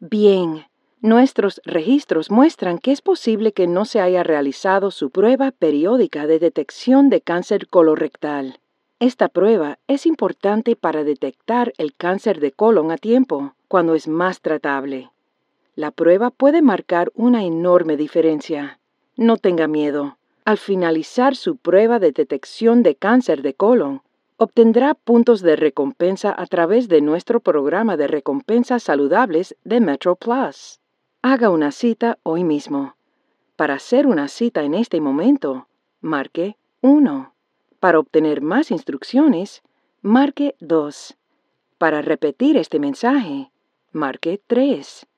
Bien, nuestros registros muestran que es posible que no se haya realizado su prueba periódica de detección de cáncer colorectal. Esta prueba es importante para detectar el cáncer de colon a tiempo, cuando es más tratable. La prueba puede marcar una enorme diferencia. No tenga miedo. Al finalizar su prueba de detección de cáncer de colon, obtendrá puntos de recompensa a través de nuestro programa de recompensas saludables de MetroPlus. Haga una cita hoy mismo. Para hacer una cita en este momento, marque 1. Para obtener más instrucciones, marque 2. Para repetir este mensaje, marque 3.